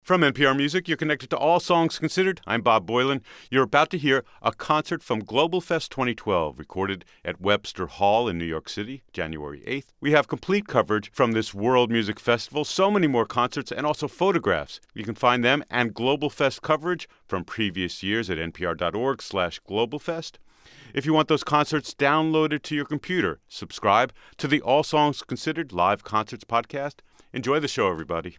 From NPR Music, you're connected to All Songs Considered. I'm Bob Boilen. You're about to hear a concert from Global Fest 2012, recorded at Webster Hall in New York City, January 8th. We have complete coverage from this World Music Festival, so many more concerts, and also photographs. You can find them and Global Fest coverage from previous years at npr.org/globalfest. If you want those concerts downloaded to your computer, subscribe to the All Songs Considered Live Concerts podcast. Enjoy the show, everybody.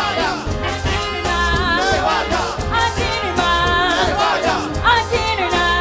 Aquí no hay nada.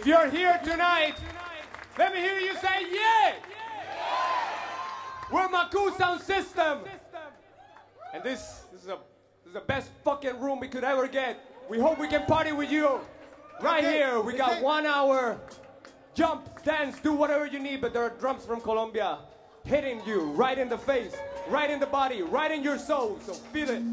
If you're here tonight, let me hear you say yeah! We're Maku Sound System! And this is the best fucking room we could ever get. We hope we can party with you. Right here, we got 1 hour. Jump, dance, do whatever you need, but there are drums from Colombia hitting you right in the face, right in the body, right in your soul, so feel it.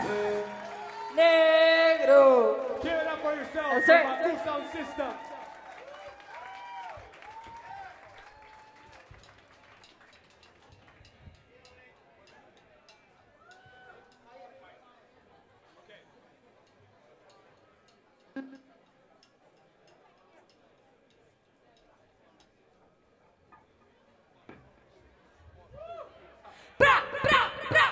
Negro. Give it up for yourself. Yes, sir. For my sound system. Bra, bra, bra.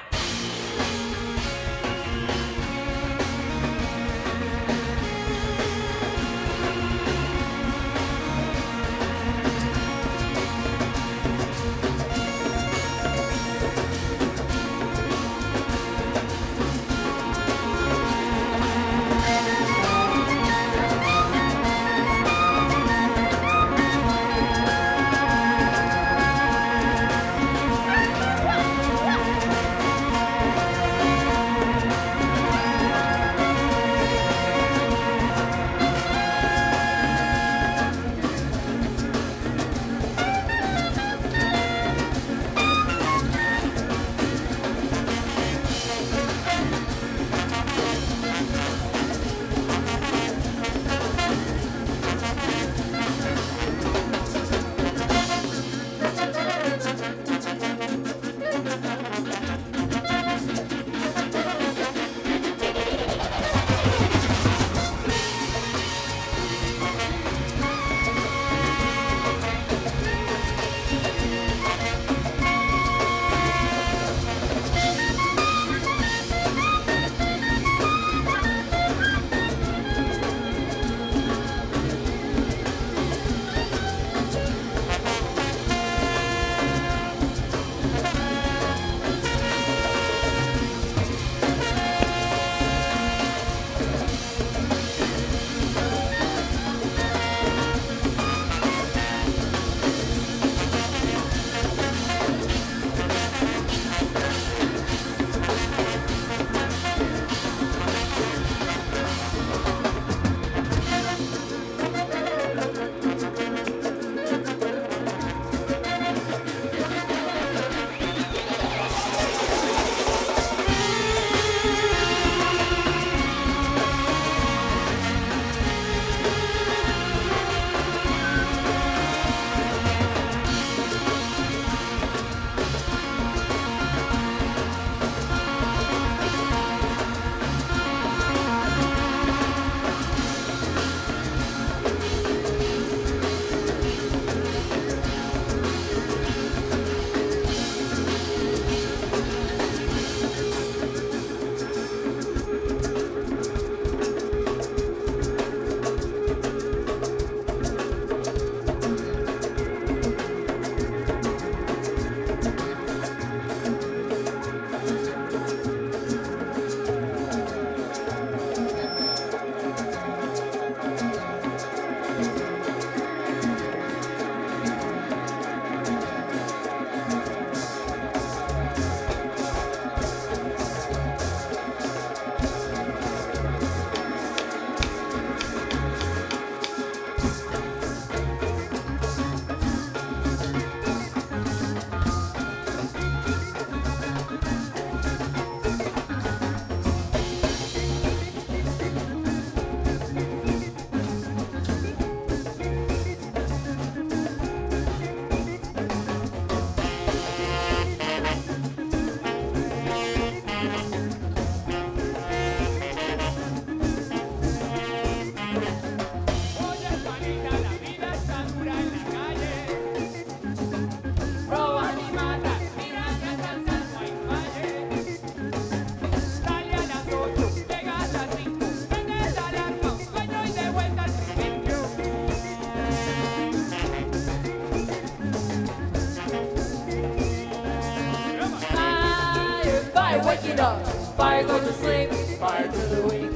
waking up. Fire, go to sleep. Fire to the weak.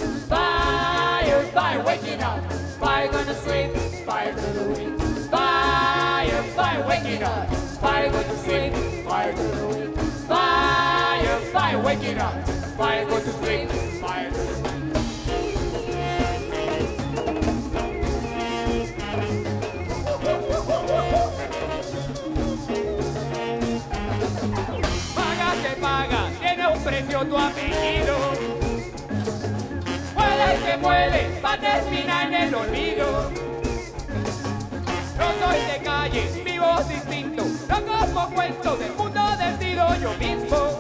Fire, fire, waking up. Fire, going to sleep. Fire to the weak. Fire, fire, waking up. Fire, go to sleep. Fire to the weak. Fire, fire, waking up. Fire, go to sleep. Fire to the weak. Paga, que paga, tiene un precio tu apellido. se muere va a terminar en el olvido. No soy de calle, vivo distinto, no como cuento del mundo decido yo mismo.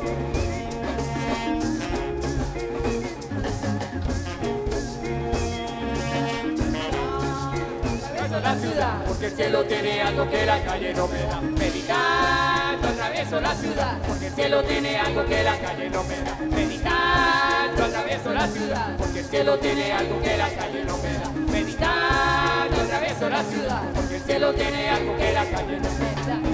La ciudad, porque el cielo tiene algo que la calle no me da. Meditando atravieso la ciudad, porque el cielo tiene algo que la calle no me da. Meditando atravieso la ciudad, porque el cielo tiene algo que la calle no me da. Meditando atravieso la ciudad, porque el cielo tiene algo que la calle no me da.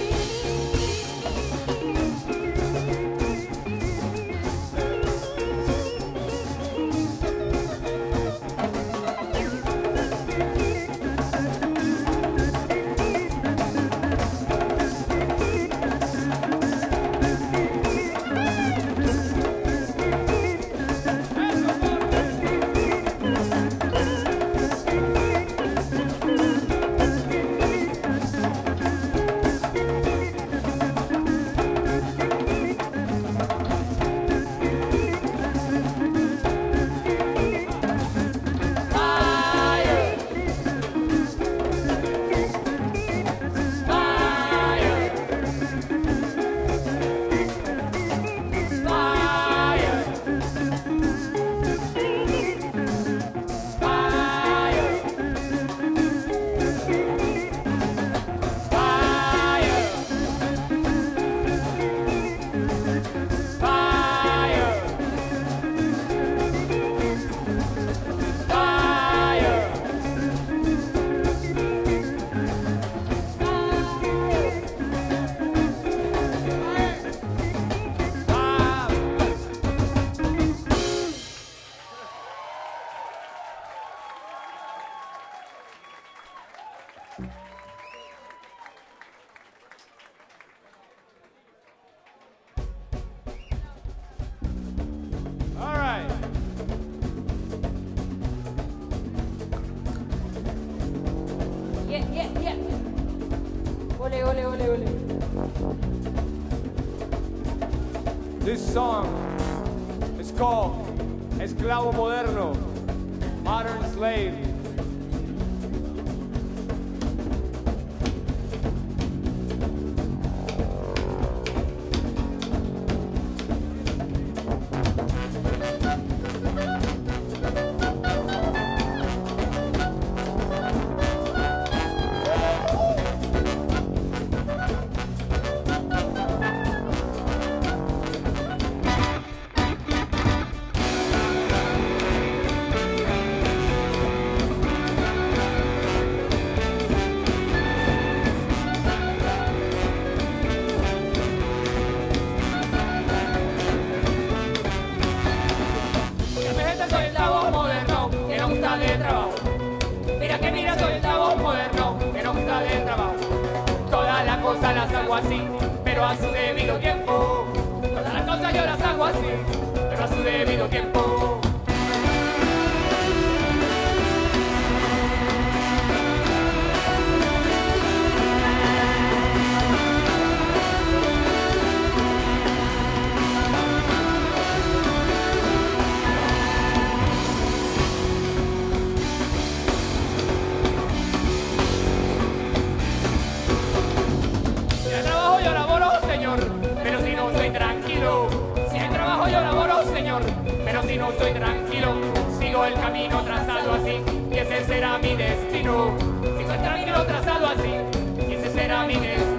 This song is called Esclavo Moderno, Modern Slave. Las hago así, pero a su debido tiempo. Todas las cosas yo las hago así, pero a su debido tiempo. Pero si no estoy tranquilo, si hay trabajo yo laboro, señor, pero si no estoy tranquilo, sigo el camino trazado así, y ese será mi destino. Sigo el camino trazado así, y ese será mi destino.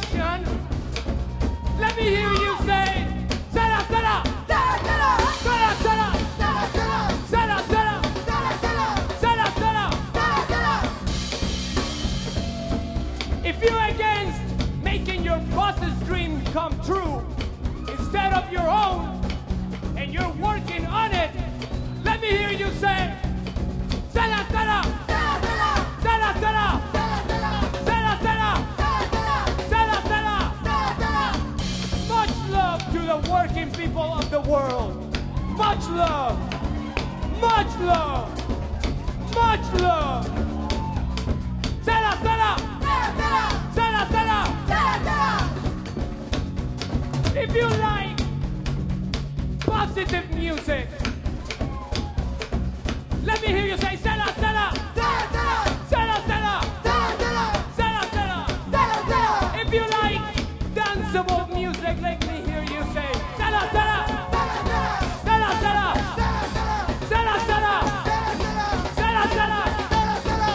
nation. Let me hear you say, Sera, Sera, Sera, Sera, Sera, Sera, Sera, Sera, Sera. If you're against making your boss's dream come true instead of your own, and you're working on it, let me hear you say, Sera, Sera, Sera, Sera, Sera, Sera, Sera, Sera. Much love to the working people of the world. Much love, much love, much love. Sera, Sera, Sera, Sera. If you like positive music, let me hear you say, Sera, Sera, Sera, Sera, Sera, Sera. If you like danceable music, let me hear you say, Sera, Sera, Sera, Sera, Sera, Sera, Sera, Sera.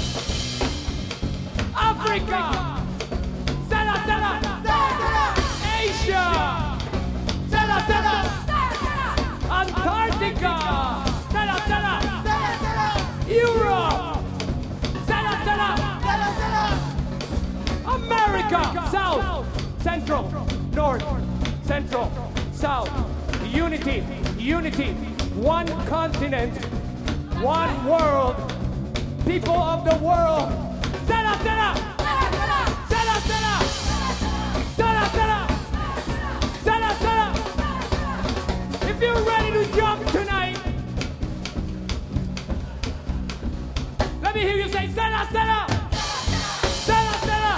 Africa, Sera, Sera, Asia, Sera, Sera, Antarctica, Sera, Sera, Europe, Sera, Sera, America, South, Central, North, Central, South, unity, unity, one continent, one world, people of the world, Sera, Sera, Sera, Sera, Sera, Sera, Sera, Sera. If you're ready to jump tonight, let me hear you say, Sera, Sera, Sera, Sera.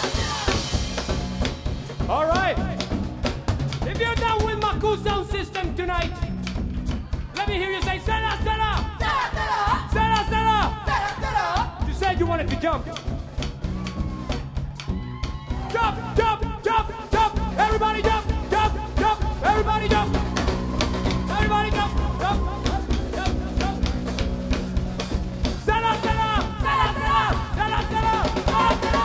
All right. If you're done with Maku sound system tonight, let me hear you say, Sera, Sera, Sera, Sera. You said you wanted to jump. Jump, jump, jump, jump. Everybody jump, jump, jump. Everybody jump. Everybody jump, jump, jump, jump, jump. Sera, Sera, Sera, Sera, Sera, Sera, Sera, Sera.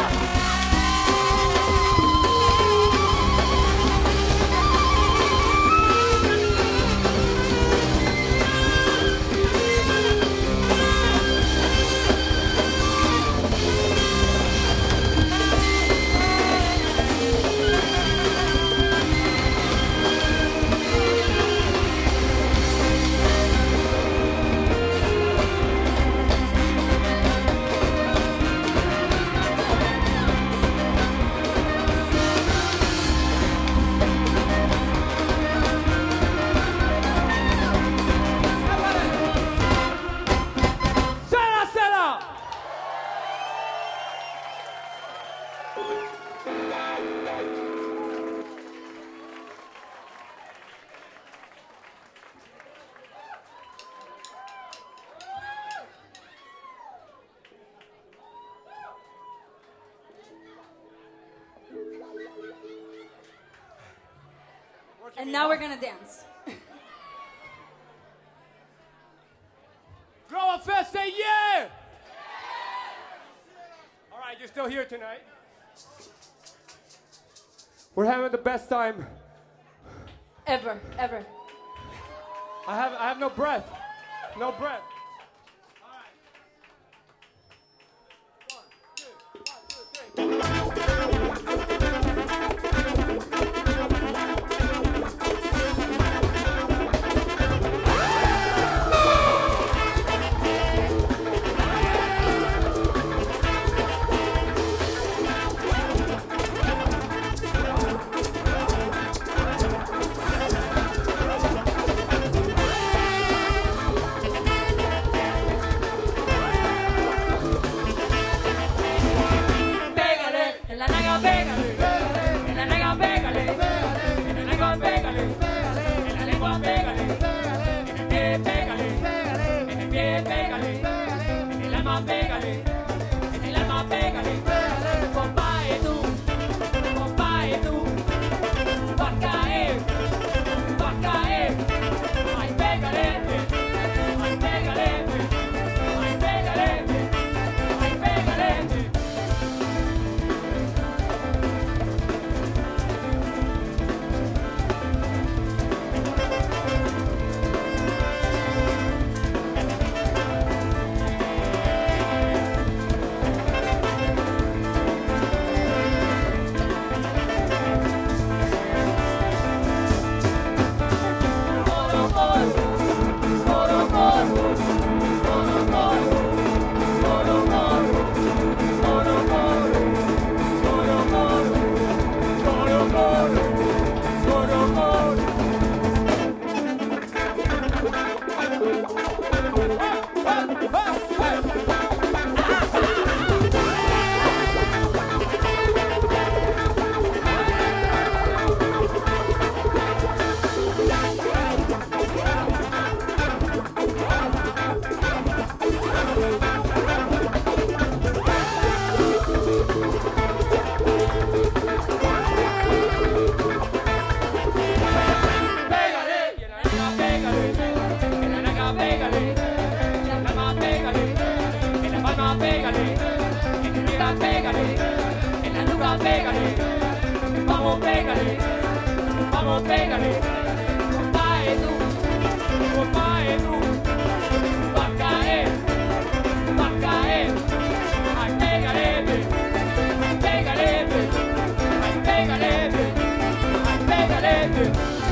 Sera, Sera. And now we're gonna dance. Grow Fest, say yeah! All right, you're still here tonight. We're having the best time. Ever, ever. I have no breath. No breath. pégale, vamos, pégale, vamos, pégale. Compadre tú, va a caer, ay, pégale, ay, pégale, ay, pégale, ay, pégale.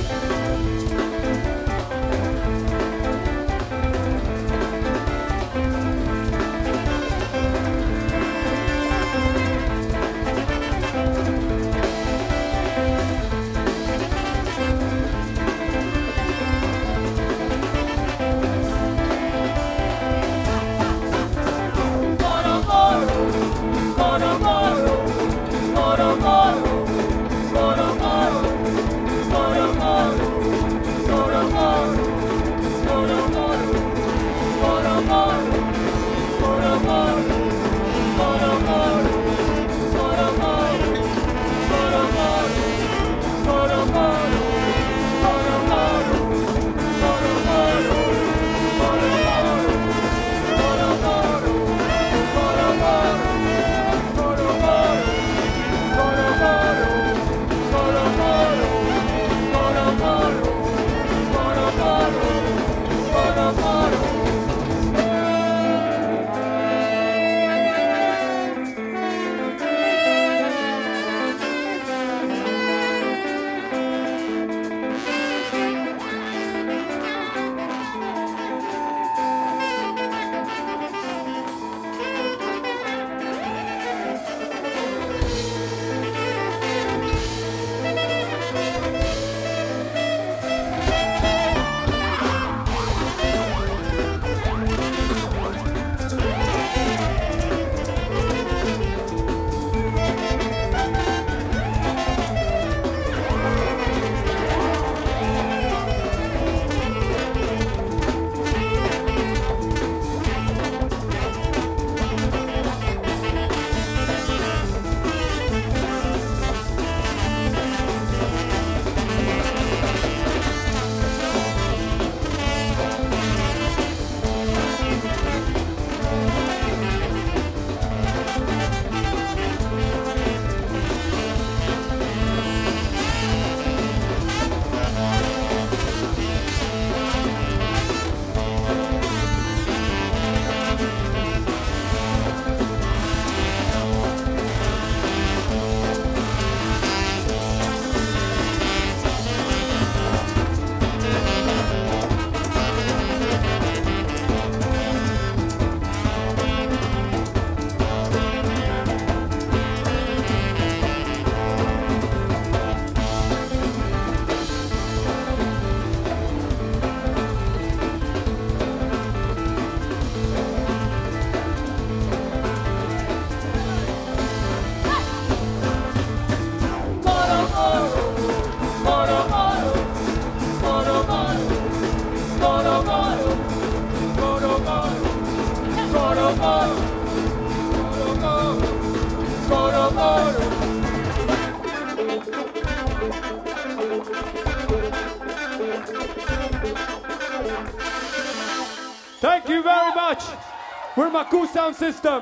Thank you very much. We're Maku Sound System,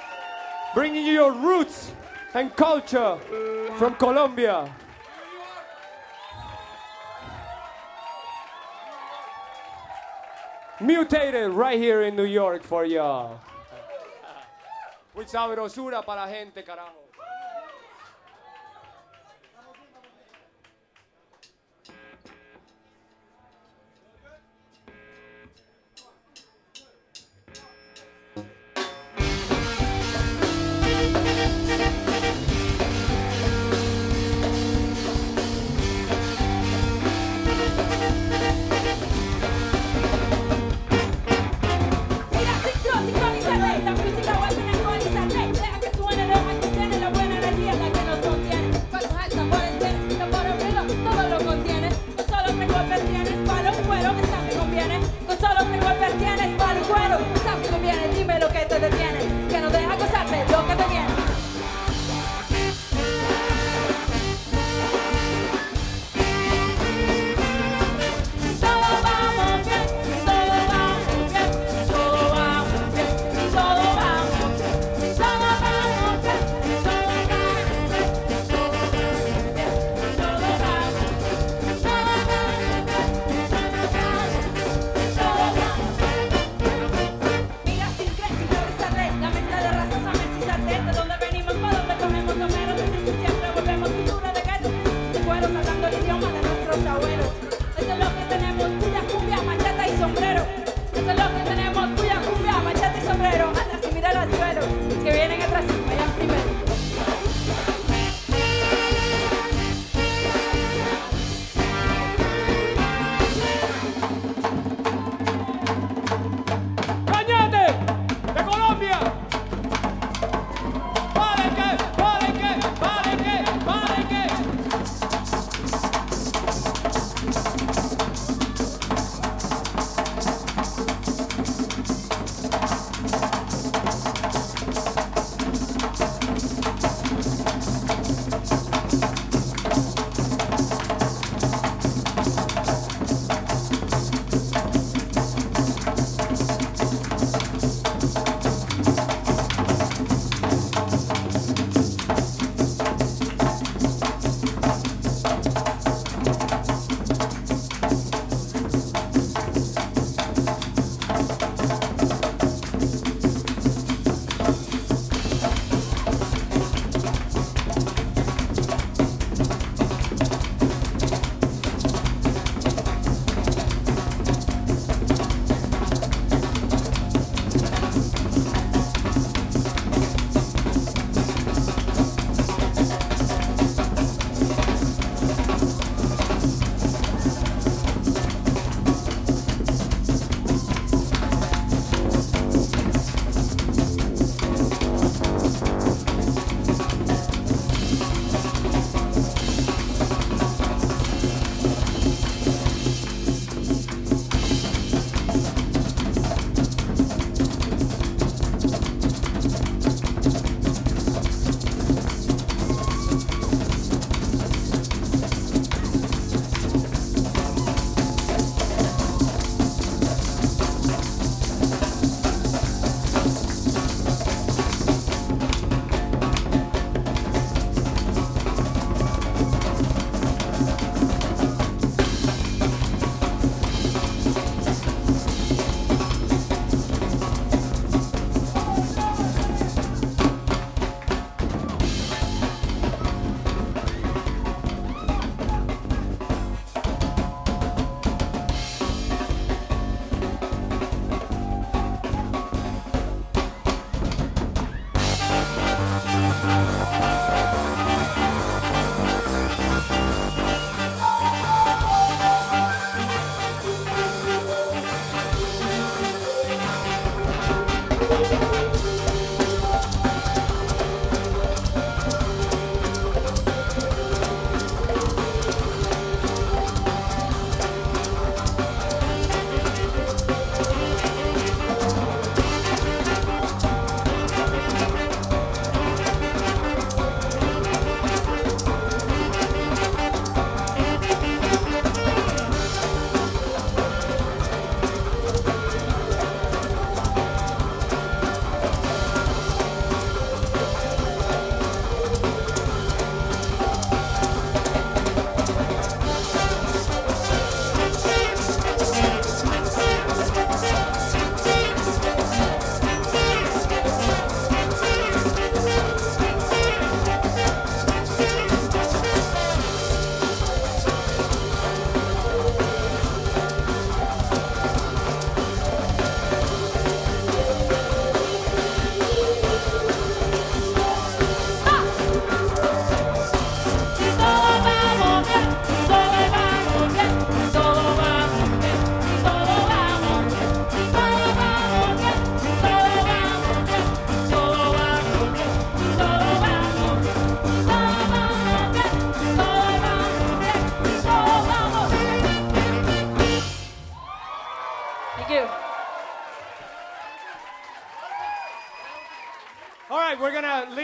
bringing you your roots and culture from Colombia. Mutated right here in New York for y'all. With sabrosura para la gente, carajo. Sincronízate, la física vuelve a actualizarse. Deja que suene, deja que tiene la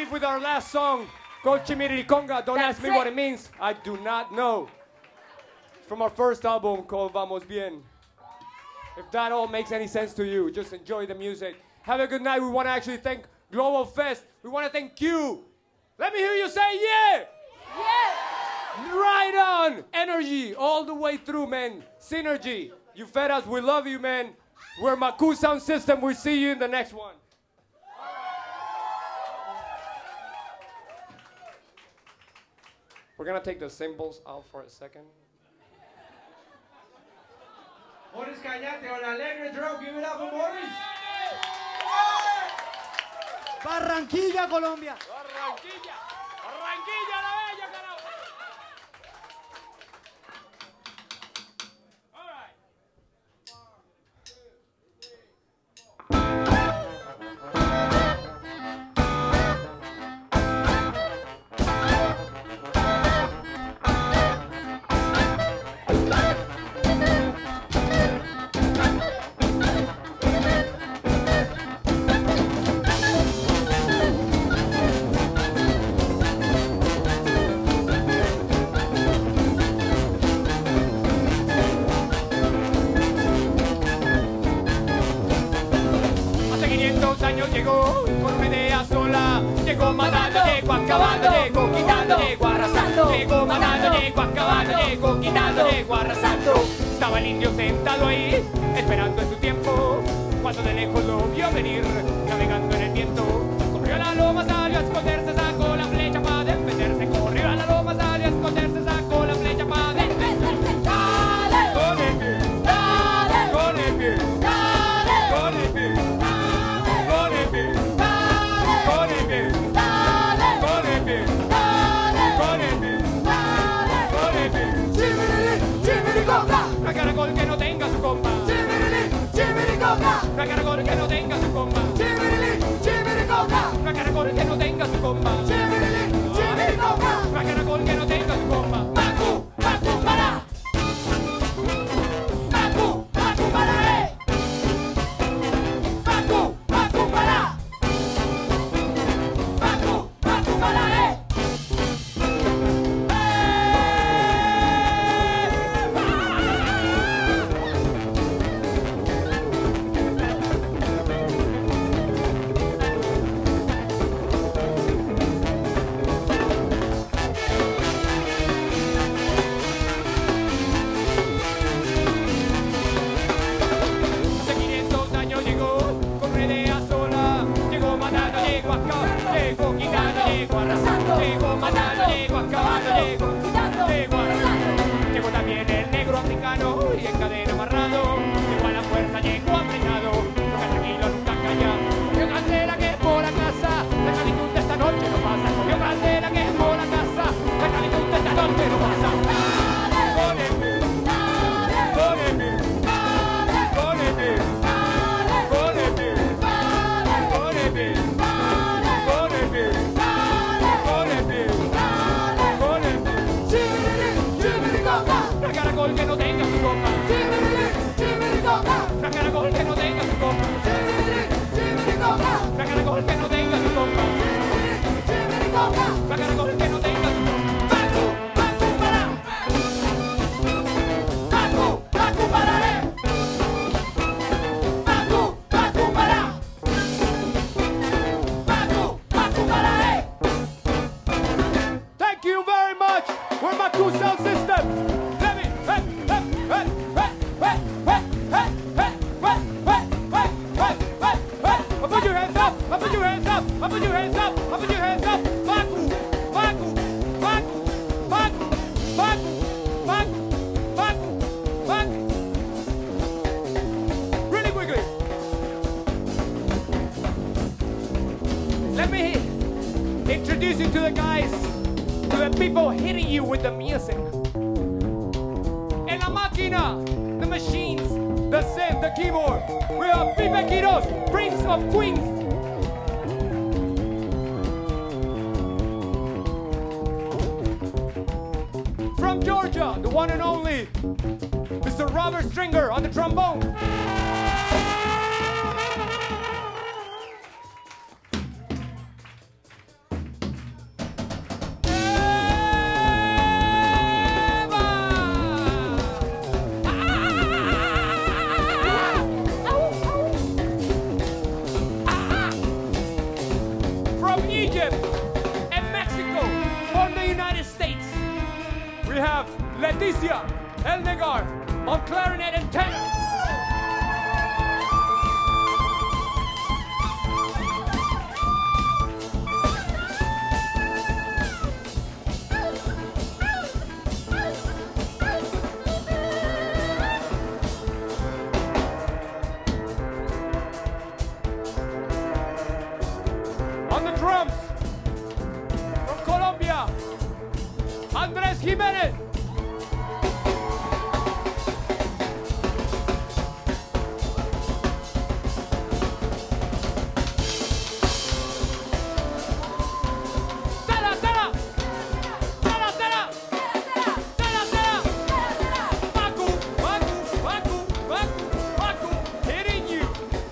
leave with our last song called Chimiririconga. Don't ask me what it means. I do not know. It's from our first album called Vamos Bien. If that all makes any sense to you, just enjoy the music. Have a good night. We want to actually thank Global Fest. We want to thank you. Let me hear you say yeah. Yeah. Right on. Energy all the way through, man. Synergy. You fed us. We love you, man. We're Maku Sound System. We'll see you in the next one. We're going to take the cymbals out for a second. Morris Cañate on Alegre Drum. Give it up for Morris. Barranquilla, Colombia. Barranquilla. Barranquilla la bella, carajo. All right. Llegó con una idea sola, llegó matando, llegó acabando, llegó quitando, llegó arrasando, llegó matando, llegó acabando, llegó quitando, llegó arrasando. Estaba el indio sentado ahí, esperando en su tiempo, cuando de lejos lo vio venir, navegando en el viento. Corrió a la loma, salió a esconderse, sacó la flecha para defenderse. Corrió a la loma, salió a esconderse, sacó la flecha para defenderse. ¡Dale! Con el pie, ¡dale! Con el pie, ¡dale! Con el pie. No hay caracol que no tenga su comba. No hay caracol que no tenga su comba. No hay caracol que no tenga su comba. No hay caracol que no tenga su comba. Maku, Maku para. Maku, Maku para. Maku, Maku para. Maku, Maku para. Llegó quitando, llegó arrasando, llegó matando, llegó acabando, llegó quitando, llegó arrasando. Llegó también el negro africano y en cadena amarrado. Llegó a la fuerza, llegó apretado, nunca tranquilo, nunca calla. Cogió candela que por la casa, la calitud de esta noche no pasa. Cogió candela que por la casa, la calitud de esta noche no pasa. Con el pie, con el pie, con el pie, con el pie, con el pie. No hay caracol que no tenga su comba. No hay caracol que no tenga su comba. No hay caracol que no tenga su comba. No hay caracol que no tenga su comba. Maku, Maku para. Maku, Maku para. Maku, Maku para. Maku, Maku para. Thank you very much. We're Maku Sound System. Put your hands up! Put your hands up! Put your hands up! Put your hands up! Maku! Maku! Maku! Maku! Maku! Maku! Maku! Maku! Really quickly. Let me introduce you to the guys, to the people hitting you with the music. En la máquina, the machines, the synth, the keyboard. We are Pipe Quiroz, Prince of Queens. From Georgia, the one and only Mr. Robert Stringer on the trombone. We have Leticia Elnegar on clarinet and tenor. On the drums, from Colombia, Andres Jimenez. Sara, Sara. Sara, Sara. Sara, Sara. Baku, Baku, Baku, Baku, Baku, hitting you.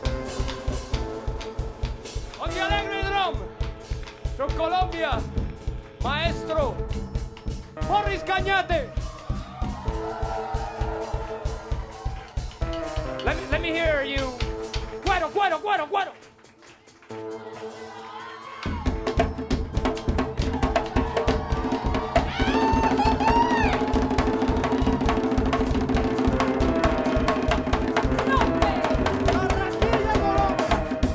On the alegre drum, from Colombia, Maestro Morris Cañate. Let me hear you. Cuero, cuero, cuero, cuero. Barranquilla, Colombia.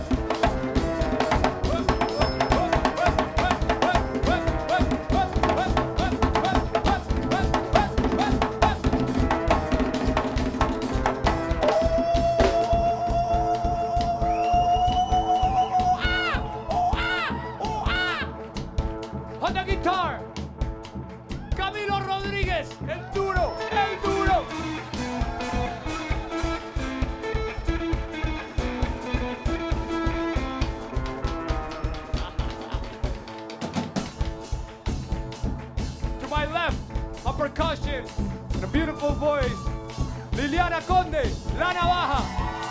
On the guitar, Camilo Rodríguez, el duro, el duro. To my left, a percussion and a beautiful voice, Liliana Conde, La Navaja.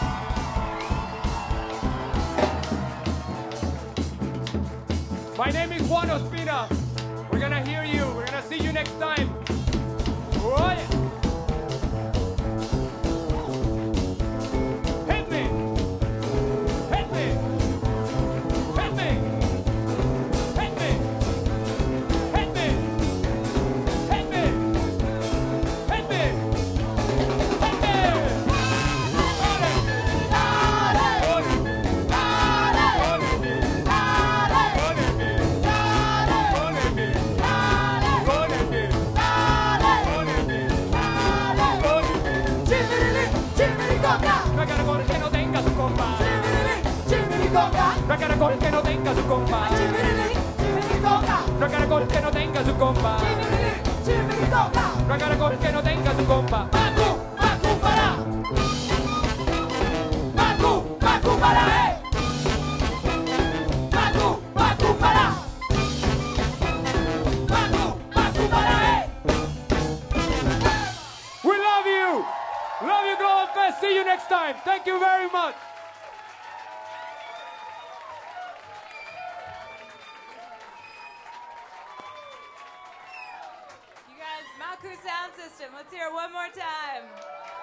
My name is Juan Ospina. We're gonna hear you. We're gonna see you next time. Oh, yeah. Hit me. Hit me. Hit me. Hit me. Hit me. Hit me. Hit me. Hit me. No hay caracol que no tenga su compa. No hay caracol que no tenga su compa. No hay caracol que no tenga su compa. No hay caracol que no tenga su compa. Baku, Baku para. Baku, Baku para, Baku, Baku para. Baku, Baku para, We love you. Love you, Global Fest. See you next time. Thank you very much. You guys, Malku Sound System. Let's hear it one more time.